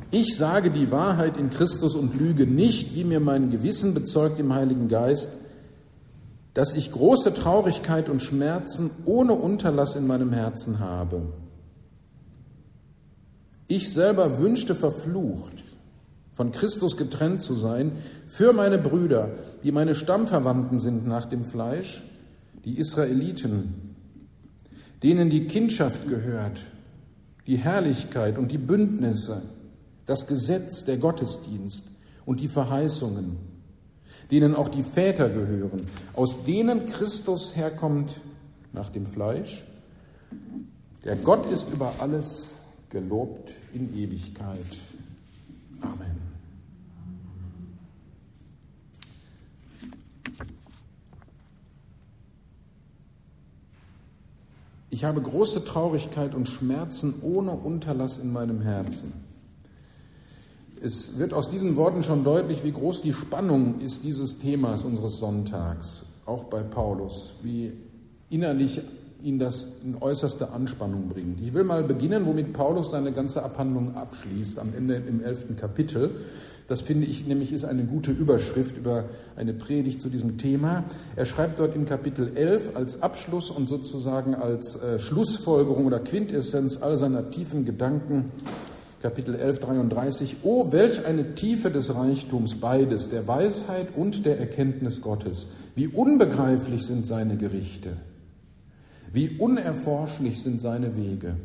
Ich sage die Wahrheit in Christus und lüge nicht, wie mir mein Gewissen bezeugt im Heiligen Geist, dass ich große Traurigkeit und Schmerzen ohne Unterlass in meinem Herzen habe. Ich selber wünschte verflucht, von Christus getrennt zu sein, für meine Brüder, die meine Stammverwandten sind nach dem Fleisch, die Israeliten, denen die Kindschaft gehört, die Herrlichkeit und die Bündnisse, das Gesetz, der Gottesdienst und die Verheißungen, denen auch die Väter gehören, aus denen Christus herkommt nach dem Fleisch. Der Gott ist über alles gelobt in Ewigkeit. Amen. Ich habe große Traurigkeit und Schmerzen ohne Unterlass in meinem Herzen. Es wird aus diesen Worten schon deutlich, wie groß die Spannung ist dieses Themas unseres Sonntags, auch bei Paulus, wie innerlich ihn das in äußerste Anspannung bringt. Ich will mal beginnen, womit Paulus seine ganze Abhandlung abschließt, am Ende im 11. Kapitel. Das finde ich nämlich ist eine gute Überschrift über eine Predigt zu diesem Thema. Er schreibt dort in Kapitel 11 als Abschluss und sozusagen als Schlussfolgerung oder Quintessenz all seiner tiefen Gedanken, Kapitel 11, 33, O, welch eine Tiefe des Reichtums beides, der Weisheit und der Erkenntnis Gottes. Wie unbegreiflich sind seine Gerichte, wie unerforschlich sind seine Wege.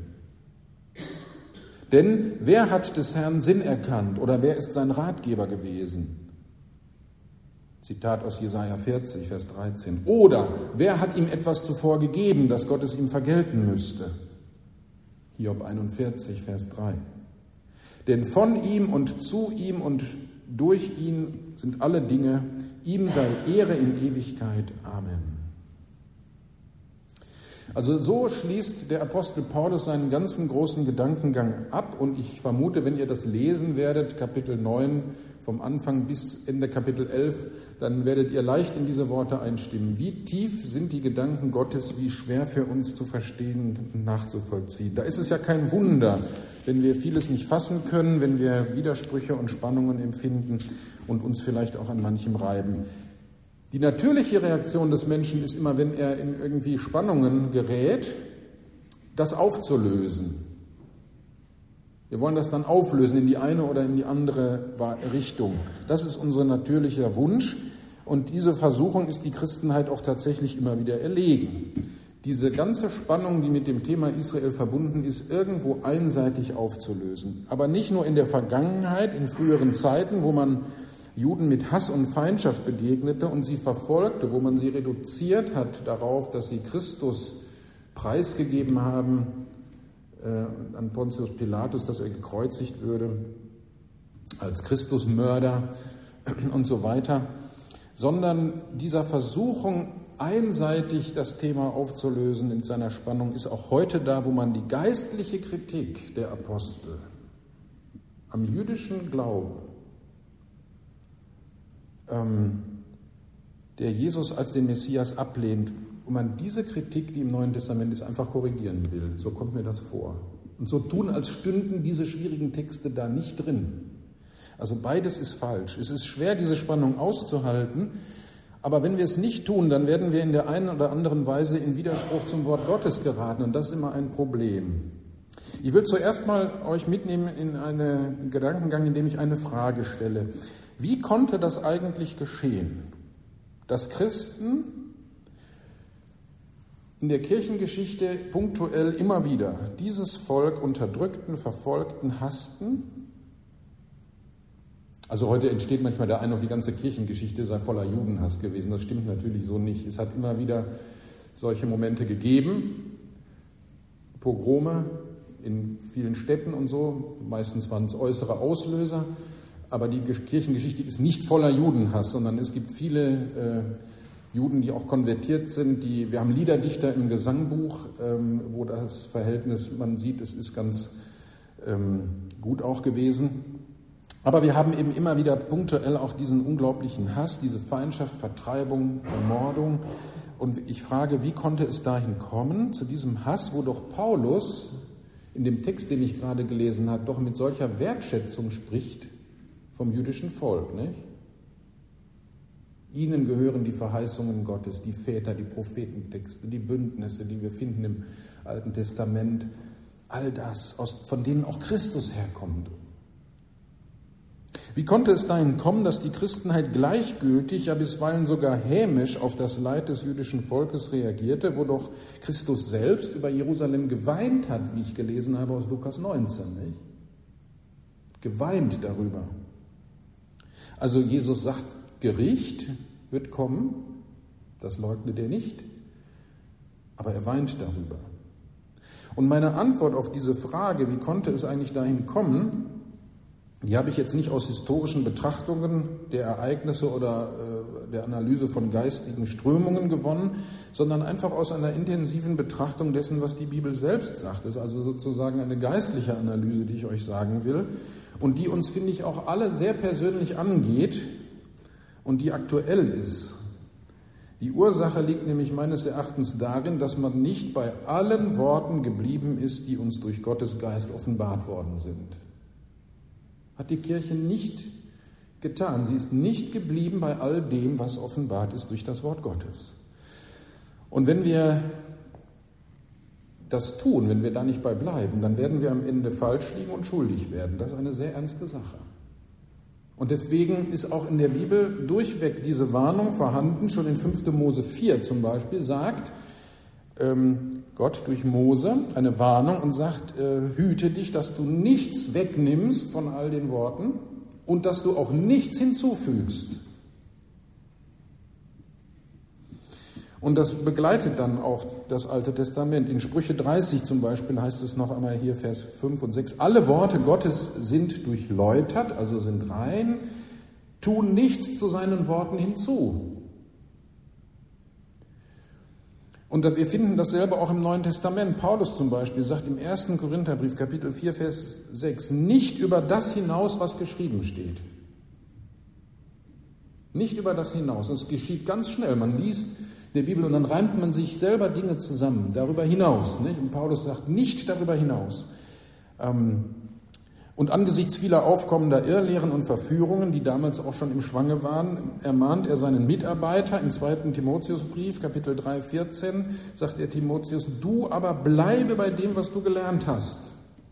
Denn wer hat des Herrn Sinn erkannt oder wer ist sein Ratgeber gewesen? Zitat aus Jesaja 40, Vers 13. Oder wer hat ihm etwas zuvor gegeben, dass Gott es ihm vergelten müsste? Hiob 41, Vers 3. Denn von ihm und zu ihm und durch ihn sind alle Dinge, ihm sei Ehre in Ewigkeit. Amen. Also so schließt der Apostel Paulus seinen ganzen großen Gedankengang ab und ich vermute, wenn ihr das lesen werdet, Kapitel 9 vom Anfang bis Ende Kapitel 11, dann werdet ihr leicht in diese Worte einstimmen. Wie tief sind die Gedanken Gottes, wie schwer für uns zu verstehen und nachzuvollziehen. Da ist es ja kein Wunder, wenn wir vieles nicht fassen können, wenn wir Widersprüche und Spannungen empfinden und uns vielleicht auch an manchem reiben. Die natürliche Reaktion des Menschen ist immer, wenn er in irgendwie Spannungen gerät, das aufzulösen. Wir wollen das dann auflösen in die eine oder in die andere Richtung. Das ist unser natürlicher Wunsch und diese Versuchung ist die Christenheit auch tatsächlich immer wieder erlegen. Diese ganze Spannung, die mit dem Thema Israel verbunden ist, irgendwo einseitig aufzulösen. Aber nicht nur in der Vergangenheit, in früheren Zeiten, wo man Juden mit Hass und Feindschaft begegnete und sie verfolgte, wo man sie reduziert hat darauf, dass sie Christus preisgegeben haben an Pontius Pilatus, dass er gekreuzigt würde als Christusmörder und so weiter, sondern dieser Versuchung, einseitig das Thema aufzulösen in seiner Spannung, ist auch heute da, wo man die geistliche Kritik der Apostel am jüdischen Glauben, der Jesus als den Messias ablehnt, wo man diese Kritik, die im Neuen Testament ist, einfach korrigieren will. So kommt mir das vor. Und so tun, als stünden diese schwierigen Texte da nicht drin. Also beides ist falsch. Es ist schwer, diese Spannung auszuhalten, aber wenn wir es nicht tun, dann werden wir in der einen oder anderen Weise in Widerspruch zum Wort Gottes geraten und das ist immer ein Problem. Ich will zuerst mal euch mitnehmen in einen Gedankengang, in dem ich eine Frage stelle. Wie konnte das eigentlich geschehen, dass Christen in der Kirchengeschichte punktuell immer wieder dieses Volk unterdrückten, verfolgten, hassten? Also heute entsteht manchmal der Eindruck, die ganze Kirchengeschichte sei voller Judenhass gewesen. Das stimmt natürlich so nicht. Es hat immer wieder solche Momente gegeben, Pogrome in vielen Städten und so. Meistens waren es äußere Auslöser. Aber die Kirchengeschichte ist nicht voller Judenhass, sondern es gibt viele Juden, die auch konvertiert sind. Wir haben Liederdichter im Gesangbuch, wo das Verhältnis, man sieht, es ist ganz gut auch gewesen. Aber wir haben eben immer wieder punktuell auch diesen unglaublichen Hass, diese Feindschaft, Vertreibung, Ermordung. Und ich frage, wie konnte es dahin kommen, zu diesem Hass, wo doch Paulus in dem Text, den ich gerade gelesen habe, doch mit solcher Wertschätzung spricht vom jüdischen Volk, nicht? Ihnen gehören die Verheißungen Gottes, die Väter, die Prophetentexte, die Bündnisse, die wir finden im Alten Testament, all das, von denen auch Christus herkommt. Wie konnte es dahin kommen, dass die Christenheit gleichgültig, ja bisweilen sogar hämisch auf das Leid des jüdischen Volkes reagierte, wo doch Christus selbst über Jerusalem geweint hat, wie ich gelesen habe aus Lukas 19, nicht? Geweint darüber. Also Jesus sagt, Gericht wird kommen, das leugnet er nicht, aber er weint darüber. Und meine Antwort auf diese Frage, wie konnte es eigentlich dahin kommen, die habe ich jetzt nicht aus historischen Betrachtungen der Ereignisse oder der Analyse von geistigen Strömungen gewonnen, sondern einfach aus einer intensiven Betrachtung dessen, was die Bibel selbst sagt. Das ist also sozusagen eine geistliche Analyse, die ich euch sagen will und die uns, finde ich, auch alle sehr persönlich angeht und die aktuell ist. Die Ursache liegt nämlich meines Erachtens darin, dass man nicht bei allen Worten geblieben ist, die uns durch Gottes Geist offenbart worden sind. Hat die Kirche nicht getan. Sie ist nicht geblieben bei all dem, was offenbart ist durch das Wort Gottes. Und wenn wir das tun, wenn wir da nicht bei bleiben, dann werden wir am Ende falsch liegen und schuldig werden. Das ist eine sehr ernste Sache. Und deswegen ist auch in der Bibel durchweg diese Warnung vorhanden. Schon in 5. Mose 4 zum Beispiel sagt Gott durch Mose eine Warnung und sagt, hüte dich, dass du nichts wegnimmst von all den Worten und dass du auch nichts hinzufügst. Und das begleitet dann auch das Alte Testament. In Sprüche 30 zum Beispiel heißt es noch einmal hier, Vers 5 und 6, alle Worte Gottes sind durchläutert, also sind rein, tun nichts zu seinen Worten hinzu. Und wir finden dasselbe auch im Neuen Testament. Paulus zum Beispiel sagt im 1. Korintherbrief, Kapitel 4, Vers 6, nicht über das hinaus, was geschrieben steht. Nicht über das hinaus. Und es geschieht ganz schnell. Man liest der Bibel und dann reimt man sich selber Dinge zusammen, darüber hinaus. Nicht? Und Paulus sagt, nicht darüber hinaus. Und angesichts vieler aufkommender Irrlehren und Verführungen, die damals auch schon im Schwange waren, ermahnt er seinen Mitarbeiter im 2. Timotheusbrief, Kapitel 3, 14, sagt er Timotheus, du aber bleibe bei dem, was du gelernt hast.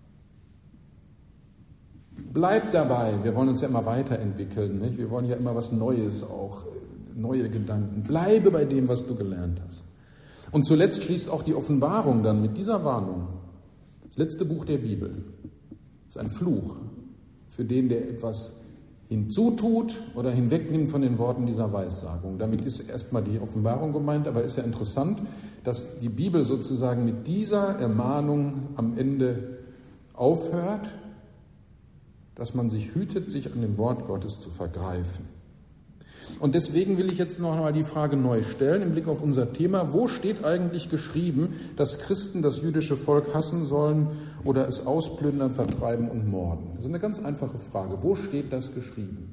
Bleib dabei. Wir wollen uns ja immer weiterentwickeln. Nicht? Wir wollen ja immer was Neues auch. Neue Gedanken. Bleibe bei dem, was du gelernt hast. Und zuletzt schließt auch die Offenbarung dann mit dieser Warnung. Das letzte Buch der Bibel ist ein Fluch für den, der etwas hinzutut oder hinwegnimmt von den Worten dieser Weissagung. Damit ist erstmal die Offenbarung gemeint, aber ist ja interessant, dass die Bibel sozusagen mit dieser Ermahnung am Ende aufhört, dass man sich hütet, sich an dem Wort Gottes zu vergreifen. Und deswegen will ich jetzt noch einmal die Frage neu stellen, im Blick auf unser Thema, wo steht eigentlich geschrieben, dass Christen das jüdische Volk hassen sollen oder es ausplündern, vertreiben und morden? Das ist eine ganz einfache Frage. Wo steht das geschrieben?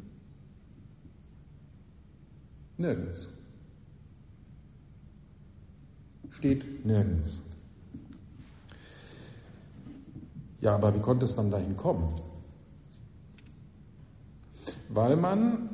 Nirgends. Steht nirgends. Ja, aber wie konnte es dann dahin kommen? Weil man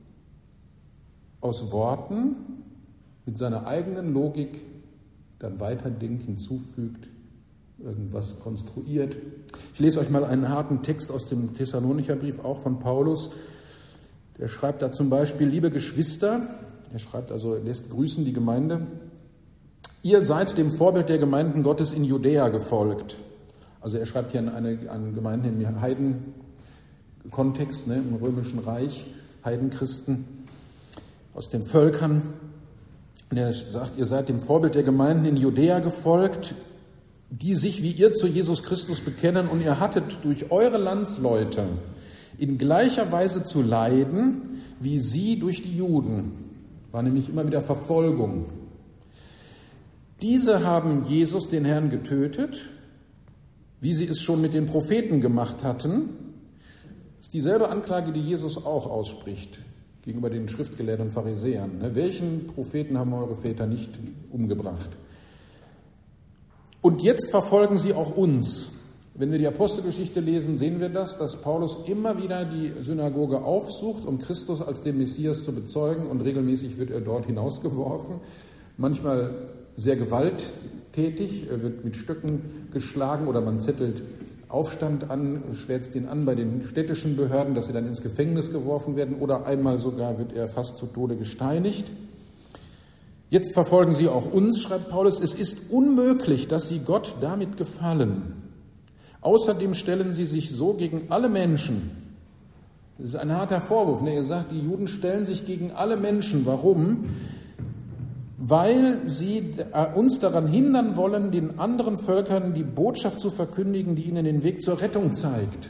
aus Worten mit seiner eigenen Logik dann weiterdenkt, hinzufügt, irgendwas konstruiert. Ich lese euch mal einen harten Text aus dem Thessalonicher Brief, auch von Paulus. Der schreibt da zum Beispiel, liebe Geschwister, er schreibt also, lässt grüßen die Gemeinde, ihr seid dem Vorbild der Gemeinden Gottes in Judäa gefolgt. Also er schreibt hier an Gemeinden im Heidenkontext, im Römischen Reich, Heidenchristen aus den Völkern. Und er sagt, ihr seid dem Vorbild der Gemeinden in Judäa gefolgt, die sich wie ihr zu Jesus Christus bekennen, und ihr hattet durch eure Landsleute in gleicher Weise zu leiden, wie sie durch die Juden. War nämlich immer wieder Verfolgung. Diese haben Jesus, den Herrn, getötet, wie sie es schon mit den Propheten gemacht hatten. Das ist dieselbe Anklage, die Jesus auch ausspricht gegenüber den Schriftgelehrten und Pharisäern. Welchen Propheten haben eure Väter nicht umgebracht? Und jetzt verfolgen sie auch uns. Wenn wir die Apostelgeschichte lesen, sehen wir das, dass Paulus immer wieder die Synagoge aufsucht, um Christus als den Messias zu bezeugen, und regelmäßig wird er dort hinausgeworfen, manchmal sehr gewalttätig, er wird mit Stöcken geschlagen oder man zettelt Aufstand an, schwärzt ihn an bei den städtischen Behörden, dass sie dann ins Gefängnis geworfen werden, oder einmal sogar wird er fast zu Tode gesteinigt. Jetzt verfolgen sie auch uns, schreibt Paulus, es ist unmöglich, dass sie Gott damit gefallen. Außerdem stellen sie sich so gegen alle Menschen. Das ist ein harter Vorwurf. Er sagt, die Juden stellen sich gegen alle Menschen. Warum? Weil sie uns daran hindern wollen, den anderen Völkern die Botschaft zu verkündigen, die ihnen den Weg zur Rettung zeigt.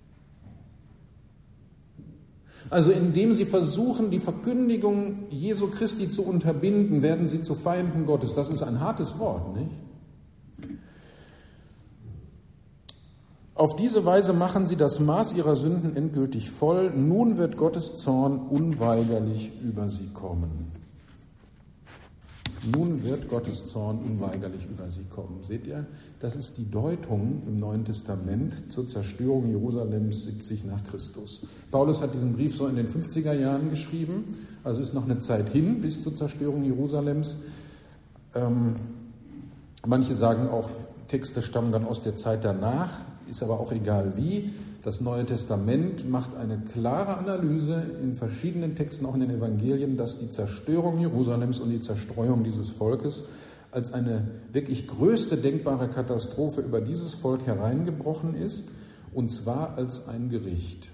Also indem sie versuchen, die Verkündigung Jesu Christi zu unterbinden, werden sie zu Feinden Gottes. Das ist ein hartes Wort, nicht? Auf diese Weise machen sie das Maß ihrer Sünden endgültig voll. Nun wird Gottes Zorn unweigerlich über sie kommen. Nun wird Gottes Zorn unweigerlich über sie kommen. Seht ihr, das ist die Deutung im Neuen Testament zur Zerstörung Jerusalems 70 nach Christus. Paulus hat diesen Brief so in den 50er Jahren geschrieben, also ist noch eine Zeit hin bis zur Zerstörung Jerusalems. Manche sagen auch, Texte stammen dann aus der Zeit danach, ist aber auch egal wie. Das Neue Testament macht eine klare Analyse in verschiedenen Texten, auch in den Evangelien, dass die Zerstörung Jerusalems und die Zerstreuung dieses Volkes als eine wirklich größte denkbare Katastrophe über dieses Volk hereingebrochen ist, und zwar als ein Gericht.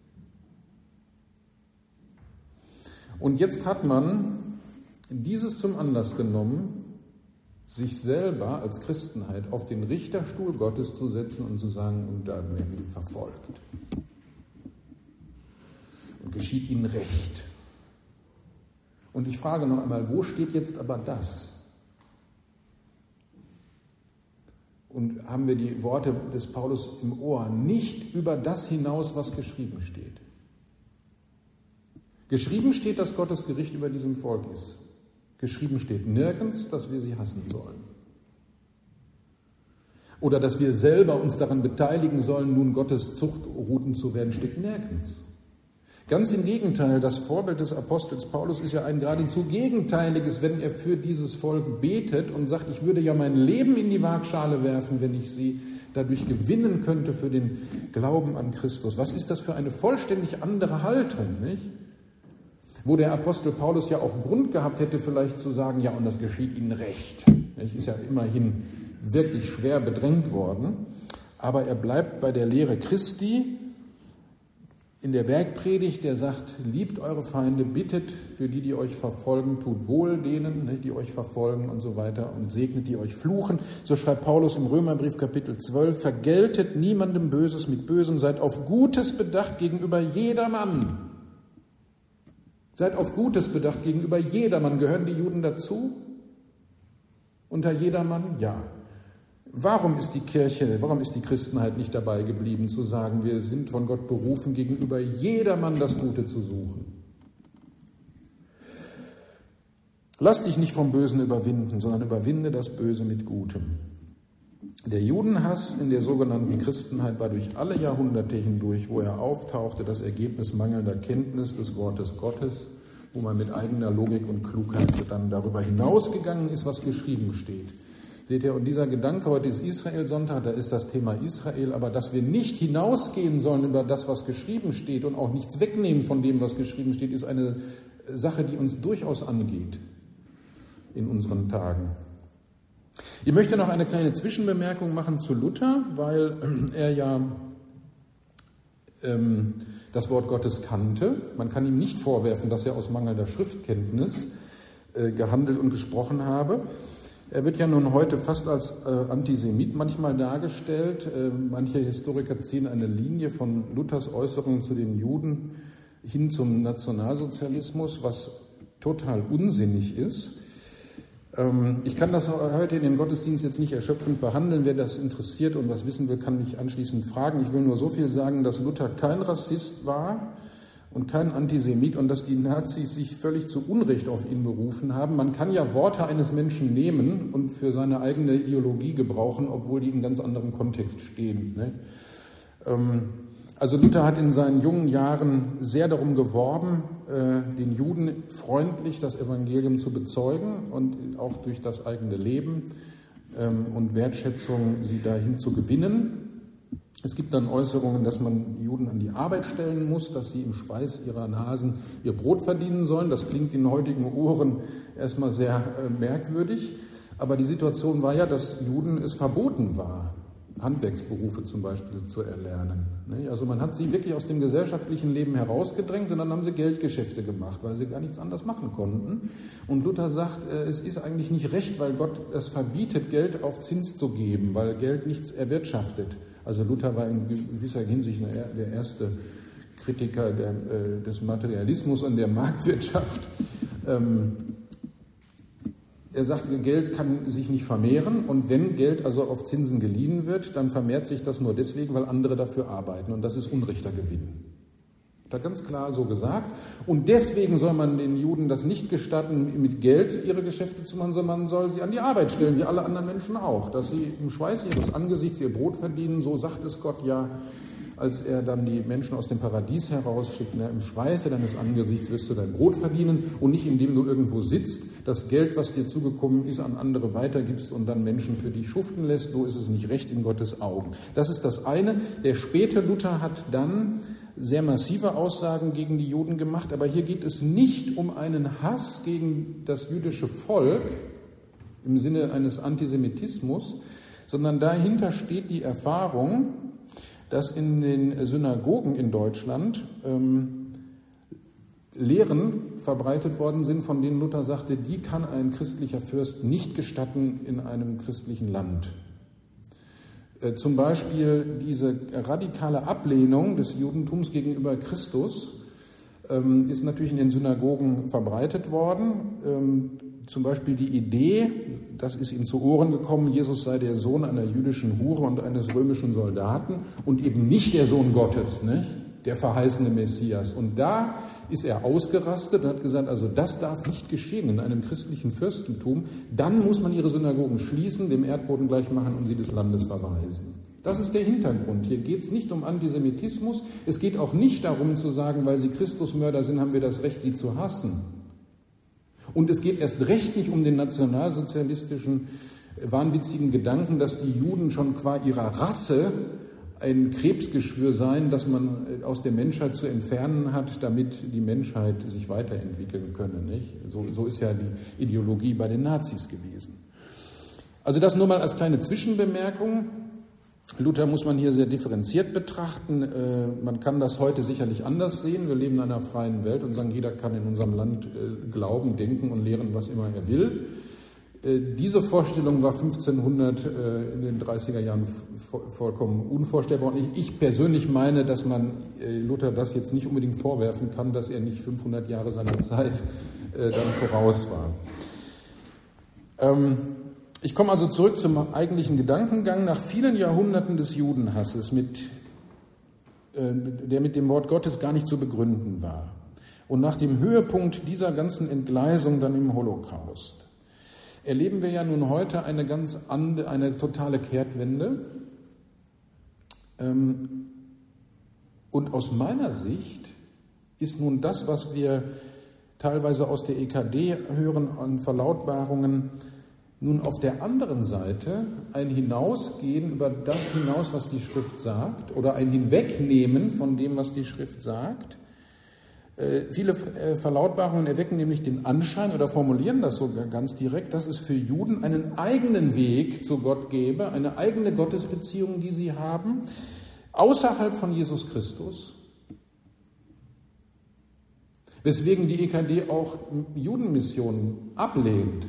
Und jetzt hat man dieses zum Anlass genommen, sich selber als Christenheit auf den Richterstuhl Gottes zu setzen und zu sagen, und da werden die verfolgt. Und geschieht ihnen Recht. Und ich frage noch einmal, wo steht jetzt aber das? Und haben wir die Worte des Paulus im Ohr, nicht über das hinaus, was geschrieben steht. Geschrieben steht, dass Gottes Gericht über diesem Volk ist. Geschrieben steht nirgends, dass wir sie hassen sollen. Oder dass wir selber uns daran beteiligen sollen, nun Gottes Zuchtruten zu werden, steht nirgends. Ganz im Gegenteil, das Vorbild des Apostels Paulus ist ja ein geradezu gegenteiliges, wenn er für dieses Volk betet und sagt, ich würde ja mein Leben in die Waagschale werfen, wenn ich sie dadurch gewinnen könnte für den Glauben an Christus. Was ist das für eine vollständig andere Haltung, nicht? Wo der Apostel Paulus ja auch Grund gehabt hätte, vielleicht zu sagen, ja, und das geschieht ihnen recht. Ist ja immerhin wirklich schwer bedrängt worden. Aber er bleibt bei der Lehre Christi in der Bergpredigt, der sagt, liebt eure Feinde, bittet für die, die euch verfolgen, tut wohl denen, die euch verfolgen und so weiter, und segnet, die euch fluchen. So schreibt Paulus im Römerbrief Kapitel 12, vergeltet niemandem Böses mit Bösem, seid auf Gutes bedacht gegenüber jedermann. Seid auf Gutes bedacht gegenüber jedermann. Gehören die Juden dazu? Unter jedermann? Ja. Warum ist die Kirche, warum ist die Christenheit nicht dabei geblieben, zu sagen, wir sind von Gott berufen, gegenüber jedermann das Gute zu suchen? Lass dich nicht vom Bösen überwinden, sondern überwinde das Böse mit Gutem. Der Judenhass in der sogenannten Christenheit war durch alle Jahrhunderte hindurch, wo er auftauchte, das Ergebnis mangelnder Kenntnis des Wortes Gottes, wo man mit eigener Logik und Klugheit dann darüber hinausgegangen ist, was geschrieben steht. Seht ihr, und dieser Gedanke, heute ist Israel-Sonntag, da ist das Thema Israel, aber dass wir nicht hinausgehen sollen über das, was geschrieben steht und auch nichts wegnehmen von dem, was geschrieben steht, ist eine Sache, die uns durchaus angeht in unseren Tagen. Ich möchte noch eine kleine Zwischenbemerkung machen zu Luther, weil er ja das Wort Gottes kannte. Man kann ihm nicht vorwerfen, dass er aus mangelnder Schriftkenntnis gehandelt und gesprochen habe. Er wird ja nun heute fast als Antisemit manchmal dargestellt. Manche Historiker ziehen eine Linie von Luthers Äußerungen zu den Juden hin zum Nationalsozialismus, was total unsinnig ist. Ich kann das heute in dem Gottesdienst jetzt nicht erschöpfend behandeln. Wer das interessiert und was wissen will, kann mich anschließend fragen. Ich will nur so viel sagen, dass Luther kein Rassist war und kein Antisemit und dass die Nazis sich völlig zu Unrecht auf ihn berufen haben. Man kann ja Worte eines Menschen nehmen und für seine eigene Ideologie gebrauchen, obwohl die in ganz anderem Kontext stehen. Ne? Also Luther hat in seinen jungen Jahren sehr darum geworben, den Juden freundlich das Evangelium zu bezeugen und auch durch das eigene Leben und Wertschätzung sie dahin zu gewinnen. Es gibt dann Äußerungen, dass man Juden an die Arbeit stellen muss, dass sie im Schweiß ihrer Nasen ihr Brot verdienen sollen. Das klingt in heutigen Ohren erstmal sehr merkwürdig. Aber die Situation war ja, dass Juden es verboten war, Handwerksberufe zum Beispiel zu erlernen. Also man hat sie wirklich aus dem gesellschaftlichen Leben herausgedrängt und dann haben sie Geldgeschäfte gemacht, weil sie gar nichts anderes machen konnten. Und Luther sagt, es ist eigentlich nicht recht, weil Gott es verbietet, Geld auf Zins zu geben, weil Geld nichts erwirtschaftet. Also Luther war in gewisser Hinsicht der erste Kritiker des Materialismus und der Marktwirtschaft. Er sagt, Geld kann sich nicht vermehren und wenn Geld also auf Zinsen geliehen wird, dann vermehrt sich das nur deswegen, weil andere dafür arbeiten und das ist unrechter Gewinn. Hat er ganz klar so gesagt. Und deswegen soll man den Juden das nicht gestatten, mit Geld ihre Geschäfte zu machen, sondern man soll sie an die Arbeit stellen, wie alle anderen Menschen auch. Dass sie im Schweiß ihres Angesichts ihr Brot verdienen, so sagt es Gott ja, als er dann die Menschen aus dem Paradies herausschickt. Im Schweiße deines Angesichts wirst du dein Brot verdienen und nicht indem du irgendwo sitzt, das Geld, was dir zugekommen ist, an andere weitergibst und dann Menschen für dich schuften lässt. So ist es nicht recht in Gottes Augen. Das ist das eine. Der späte Luther hat dann sehr massive Aussagen gegen die Juden gemacht, aber hier geht es nicht um einen Hass gegen das jüdische Volk im Sinne eines Antisemitismus, sondern dahinter steht die Erfahrung, dass in den Synagogen in Deutschland Lehren verbreitet worden sind, von denen Luther sagte, die kann ein christlicher Fürst nicht gestatten in einem christlichen Land. Zum Beispiel diese radikale Ablehnung des Judentums gegenüber Christus ist natürlich in den Synagogen verbreitet worden. Zum Beispiel die Idee, das ist ihm zu Ohren gekommen, Jesus sei der Sohn einer jüdischen Hure und eines römischen Soldaten und eben nicht der Sohn Gottes, nicht? Der verheißene Messias. Und da ist er ausgerastet und hat gesagt, also das darf nicht geschehen in einem christlichen Fürstentum. Dann muss man ihre Synagogen schließen, dem Erdboden gleich machen und sie des Landes verweisen. Das ist der Hintergrund. Hier geht es nicht um Antisemitismus. Es geht auch nicht darum zu sagen, weil sie Christusmörder sind, haben wir das Recht, sie zu hassen. Und es geht erst recht nicht um den nationalsozialistischen, wahnwitzigen Gedanken, dass die Juden schon qua ihrer Rasse ein Krebsgeschwür seien, das man aus der Menschheit zu entfernen hat, damit die Menschheit sich weiterentwickeln könne. Nicht? So ist ja die Ideologie bei den Nazis gewesen. Also das nur mal als kleine Zwischenbemerkung. Luther muss man hier sehr differenziert betrachten. Man kann das heute sicherlich anders sehen. Wir leben in einer freien Welt und sagen, jeder kann in unserem Land glauben, denken und lehren, was immer er will. Diese Vorstellung war 1500 in den 30er Jahren vollkommen unvorstellbar. Und ich persönlich meine, dass man Luther das jetzt nicht unbedingt vorwerfen kann, dass er nicht 500 Jahre seiner Zeit dann voraus war. Ich komme also zurück zum eigentlichen Gedankengang. Nach vielen Jahrhunderten des Judenhasses, der mit dem Wort Gottes gar nicht zu begründen war, und nach dem Höhepunkt dieser ganzen Entgleisung dann im Holocaust, erleben wir ja nun heute eine totale Kehrtwende. Und aus meiner Sicht ist nun das, was wir teilweise aus der EKD hören an Verlautbarungen, nun auf der anderen Seite ein Hinausgehen über das hinaus, was die Schrift sagt, oder ein Hinwegnehmen von dem, was die Schrift sagt. Viele Verlautbarungen erwecken nämlich den Anschein oder formulieren das sogar ganz direkt, dass es für Juden einen eigenen Weg zu Gott gäbe, eine eigene Gottesbeziehung, die sie haben, außerhalb von Jesus Christus. Weswegen die EKD auch Judenmissionen ablehnt.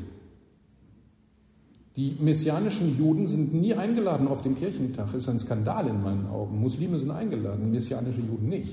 Die messianischen Juden sind nie eingeladen auf den Kirchentag. Das ist ein Skandal in meinen Augen. Muslime sind eingeladen, messianische Juden nicht.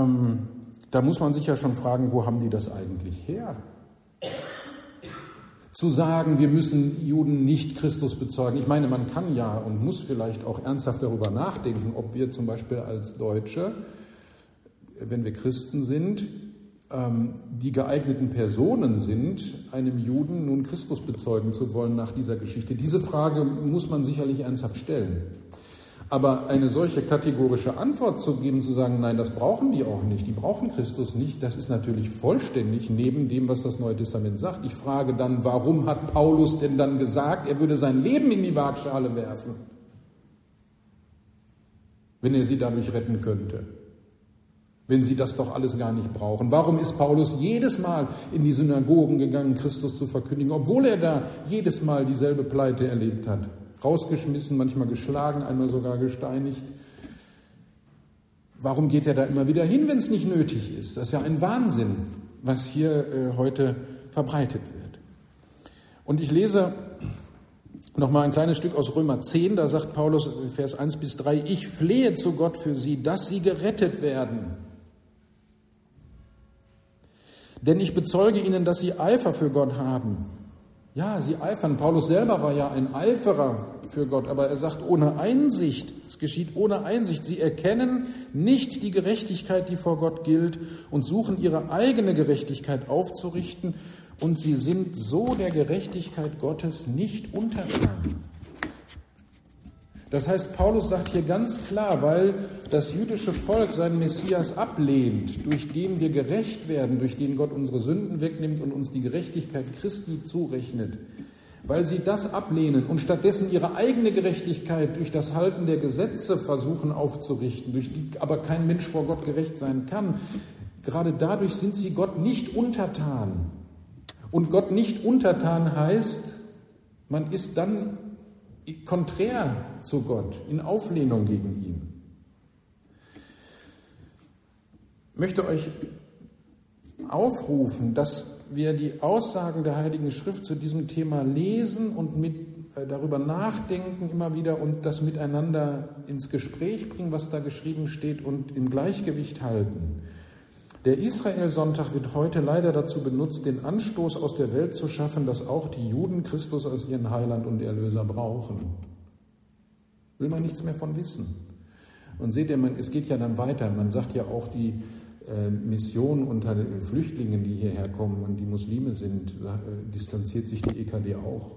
Da muss man sich ja schon fragen, wo haben die das eigentlich her? zu sagen, wir müssen Juden nicht Christus bezeugen. Ich meine, man kann ja und muss vielleicht auch ernsthaft darüber nachdenken, ob wir zum Beispiel als Deutsche, wenn wir Christen sind, die geeigneten Personen sind, einem Juden nun Christus bezeugen zu wollen nach dieser Geschichte. Diese Frage muss man sicherlich ernsthaft stellen. Aber eine solche kategorische Antwort zu geben, zu sagen, nein, das brauchen die auch nicht, die brauchen Christus nicht, das ist natürlich vollständig neben dem, was das Neue Testament sagt. Ich frage dann, warum hat Paulus denn dann gesagt, er würde sein Leben in die Waagschale werfen, wenn er sie dadurch retten könnte? Wenn sie das doch alles gar nicht brauchen. Warum ist Paulus jedes Mal in die Synagogen gegangen, Christus zu verkündigen, obwohl er da jedes Mal dieselbe Pleite erlebt hat? Rausgeschmissen, manchmal geschlagen, einmal sogar gesteinigt. Warum geht er da immer wieder hin, wenn es nicht nötig ist? Das ist ja ein Wahnsinn, was hier heute verbreitet wird. Und ich lese nochmal ein kleines Stück aus Römer 10, da sagt Paulus, Vers 1 bis 3, ich flehe zu Gott für sie, dass sie gerettet werden. Denn ich bezeuge ihnen, dass sie Eifer für Gott haben. Ja, sie eifern. Paulus selber war ja ein Eiferer für Gott, aber er sagt ohne Einsicht. Es geschieht ohne Einsicht. Sie erkennen nicht die Gerechtigkeit, die vor Gott gilt, und suchen ihre eigene Gerechtigkeit aufzurichten. Und sie sind so der Gerechtigkeit Gottes nicht untertan. Das heißt, Paulus sagt hier ganz klar, weil das jüdische Volk seinen Messias ablehnt, durch den wir gerecht werden, durch den Gott unsere Sünden wegnimmt und uns die Gerechtigkeit Christi zurechnet, weil sie das ablehnen und stattdessen ihre eigene Gerechtigkeit durch das Halten der Gesetze versuchen aufzurichten, durch die aber kein Mensch vor Gott gerecht sein kann, gerade dadurch sind sie Gott nicht untertan. Und Gott nicht untertan heißt, man ist dann konträr zu Gott, in Auflehnung gegen ihn. Ich möchte euch aufrufen, dass wir die Aussagen der Heiligen Schrift zu diesem Thema lesen und darüber nachdenken immer wieder und das miteinander ins Gespräch bringen, was da geschrieben steht, und im Gleichgewicht halten. Der Israel-Sonntag wird heute leider dazu benutzt, den Anstoß aus der Welt zu schaffen, dass auch die Juden Christus als ihren Heiland und Erlöser brauchen. Will man nichts mehr von wissen. Und seht ihr, es geht ja dann weiter. Man sagt ja auch, die Mission unter den Flüchtlingen, die hierher kommen und die Muslime sind, distanziert sich die EKD auch.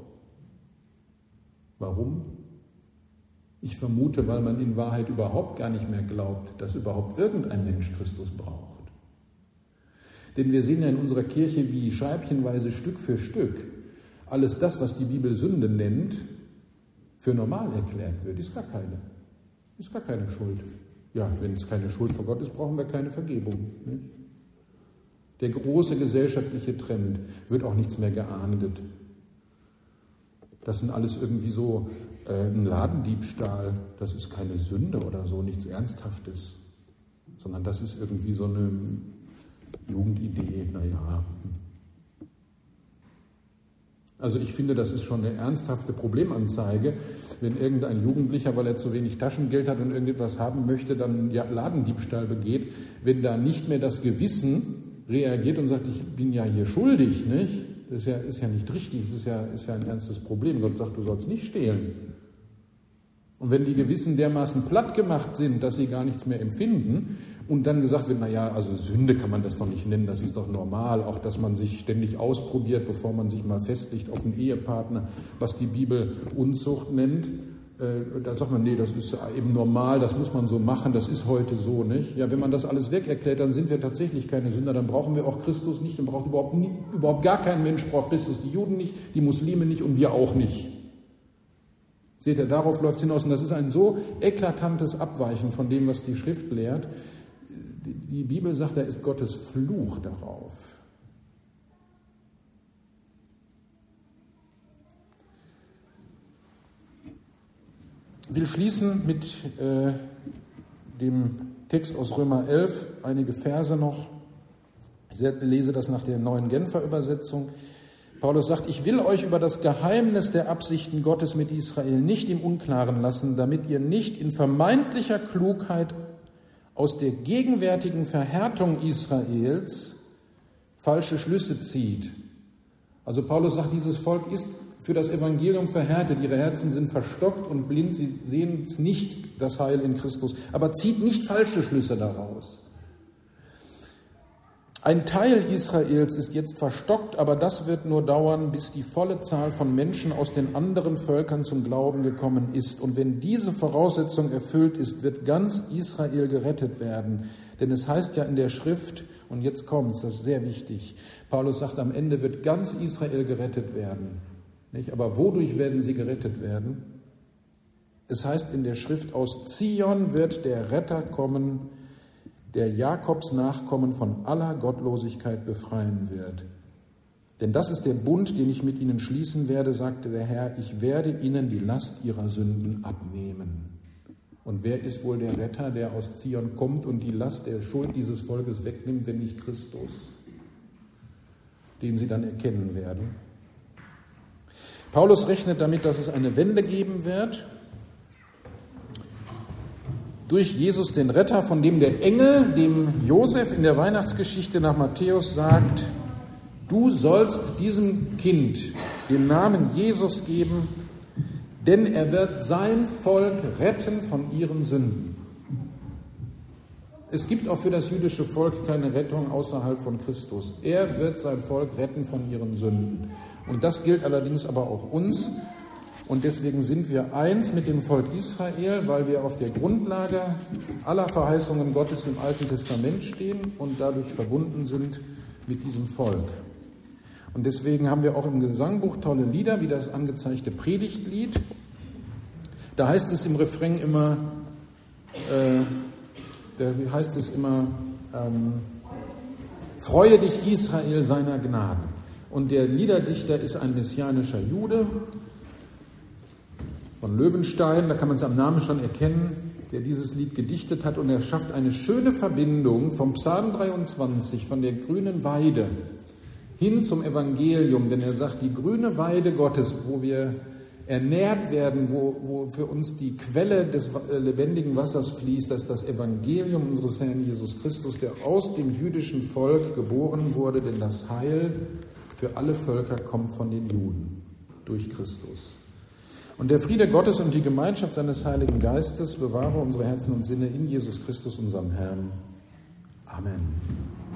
Warum? Ich vermute, weil man in Wahrheit überhaupt gar nicht mehr glaubt, dass überhaupt irgendein Mensch Christus braucht. Denn wir sehen ja in unserer Kirche, wie scheibchenweise Stück für Stück alles das, was die Bibel Sünde nennt, für normal erklärt wird. Ist gar keine Schuld. Ja, wenn es keine Schuld vor Gott ist, brauchen wir keine Vergebung. Nicht? Der große gesellschaftliche Trend wird auch nichts mehr geahndet. Das sind alles irgendwie so ein Ladendiebstahl, das ist keine Sünde oder so, nichts Ernsthaftes, sondern das ist irgendwie so eine Jugendidee, naja. Also ich finde, das ist schon eine ernsthafte Problemanzeige, wenn irgendein Jugendlicher, weil er zu wenig Taschengeld hat und irgendetwas haben möchte, dann Ladendiebstahl begeht, wenn da nicht mehr das Gewissen reagiert und sagt, ich bin ja hier schuldig, nicht? Das ist ja nicht richtig, das ist ja ein ernstes Problem. Gott sagt, du sollst nicht stehlen. Und wenn die Gewissen dermaßen platt gemacht sind, dass sie gar nichts mehr empfinden und dann gesagt wird, naja, also Sünde kann man das doch nicht nennen, das ist doch normal, auch dass man sich ständig ausprobiert, bevor man sich mal festlegt auf einen Ehepartner, was die Bibel Unzucht nennt, da sagt man, nee, das ist eben normal, das muss man so machen, das ist heute so, nicht? Ja, wenn man das alles weg erklärt, dann sind wir tatsächlich keine Sünder, dann brauchen wir auch Christus nicht, dann braucht überhaupt gar kein Mensch braucht Christus, die Juden nicht, die Muslime nicht und wir auch nicht. Seht ihr, darauf läuft es hinaus. Und das ist ein so eklatantes Abweichen von dem, was die Schrift lehrt. Die Bibel sagt, da ist Gottes Fluch darauf. Ich will schließen mit dem Text aus Römer 11, einige Verse noch. Ich lese das nach der Neuen Genfer Übersetzung. Paulus sagt, ich will euch über das Geheimnis der Absichten Gottes mit Israel nicht im Unklaren lassen, damit ihr nicht in vermeintlicher Klugheit aus der gegenwärtigen Verhärtung Israels falsche Schlüsse zieht. Also Paulus sagt, dieses Volk ist für das Evangelium verhärtet, ihre Herzen sind verstockt und blind, sie sehen nicht das Heil in Christus, aber zieht nicht falsche Schlüsse daraus. Ein Teil Israels ist jetzt verstockt, aber das wird nur dauern, bis die volle Zahl von Menschen aus den anderen Völkern zum Glauben gekommen ist. Und wenn diese Voraussetzung erfüllt ist, wird ganz Israel gerettet werden. Denn es heißt ja in der Schrift, und jetzt kommt's, das ist sehr wichtig, Paulus sagt, am Ende wird ganz Israel gerettet werden. Nicht? Aber wodurch werden sie gerettet werden? Es heißt in der Schrift, aus Zion wird der Retter kommen, der Jakobs Nachkommen von aller Gottlosigkeit befreien wird. Denn das ist der Bund, den ich mit ihnen schließen werde, sagte der Herr, ich werde ihnen die Last ihrer Sünden abnehmen. Und wer ist wohl der Retter, der aus Zion kommt und die Last der Schuld dieses Volkes wegnimmt, wenn nicht Christus, den sie dann erkennen werden? Paulus rechnet damit, dass es eine Wende geben wird, durch Jesus den Retter, von dem der Engel, dem Josef in der Weihnachtsgeschichte nach Matthäus sagt, du sollst diesem Kind den Namen Jesus geben, denn er wird sein Volk retten von ihren Sünden. Es gibt auch für das jüdische Volk keine Rettung außerhalb von Christus. Er wird sein Volk retten von ihren Sünden. Und das gilt allerdings aber auch uns. Und deswegen sind wir eins mit dem Volk Israel, weil wir auf der Grundlage aller Verheißungen Gottes im Alten Testament stehen und dadurch verbunden sind mit diesem Volk. Und deswegen haben wir auch im Gesangbuch tolle Lieder, wie das angezeigte Predigtlied. Da heißt es im Refrain immer, freue dich Israel seiner Gnaden. Und der Liederdichter ist ein messianischer Jude, von Löwenstein, da kann man es am Namen schon erkennen, der dieses Lied gedichtet hat, und er schafft eine schöne Verbindung vom Psalm 23, von der grünen Weide hin zum Evangelium, denn er sagt, die grüne Weide Gottes, wo wir ernährt werden, wo für uns die Quelle des lebendigen Wassers fließt, das ist das Evangelium unseres Herrn Jesus Christus, der aus dem jüdischen Volk geboren wurde, denn das Heil für alle Völker kommt von den Juden durch Christus. Und der Friede Gottes und die Gemeinschaft seines Heiligen Geistes bewahre unsere Herzen und Sinne in Jesus Christus, unserem Herrn. Amen.